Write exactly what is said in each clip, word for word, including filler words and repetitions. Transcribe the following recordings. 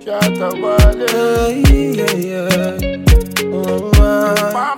Shut up, buddy. Yeah, yeah, yeah. Oh, uh,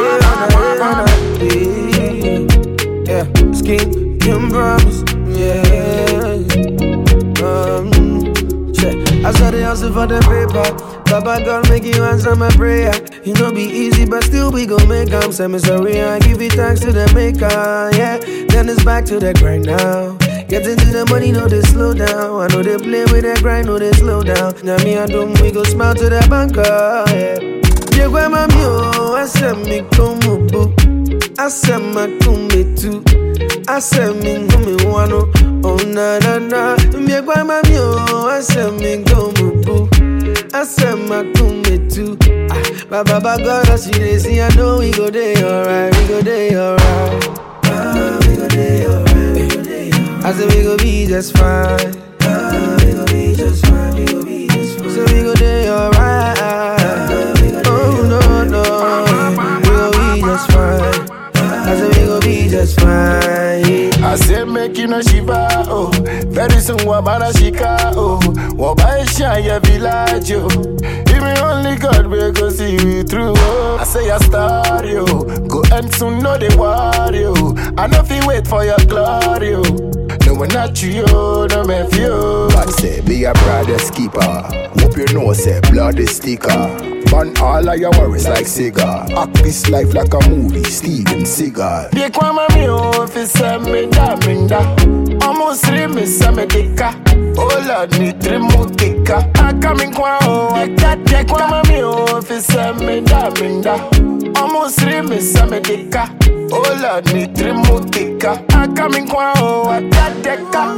yeah, yeah, yeah. Skin, can promise. Yeah. Um, check. I saw the hustle for the paper. Baba God make you answer my prayer. You know be easy, but still we gon' make 'em. Say me sorry, I give it thanks to the maker. Yeah, then it's back to the grind now. Get into the money, no they slow down. I know they play with that grind, no they slow down. Now me and them, we go smile to the banker. Yeah, yeah, where my mule, I said me come boo. I said my come too. I said me go me wano. Oh na na na. Yeah, where my mule, I said me go boo. I said my come too. Ah, Baba God, I see they see. I know we go there alright, we go there alright. Ah, we go there alright. I said we gon' be just fine. Uh, we gon' be just fine. We gon' be just fine. So we gon' be alright. Uh, oh no no, we gon' be just fine. I said we gon' be just fine. I said make you no shiva oh. Very soon wabana shika oh. Wabaisha ya village oh. Even only God will go see you through oh. I say a star yo. Go and soon know they worry oh. I know if you wait for your glory oh. No one not you, no me few. God say be a brother's keeper. Hope you know say blood is sticker. Burn all of your worries like cigar. Act this life like a movie, Steven Seagal. Be kwa mami oh, fi se me da minda. Almost three me se me dika. Oh Lord, me three mo dika. I come in kwa oh, be kwa mami oh, fi se me da minda. Almost three me se me dika. Oh Lord, me three mo dika. I come in kwa oh, I got dika.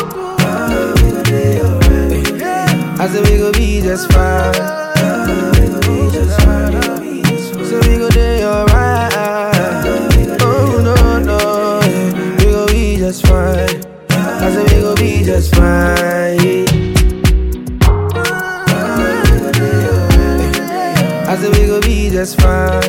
I said we gon' be just fine. Uh, we gon' be just fine. So we gon' be alright. Oh no no, we gon' be just fine. I said we gon' be just fine. I said we gon' be just fine.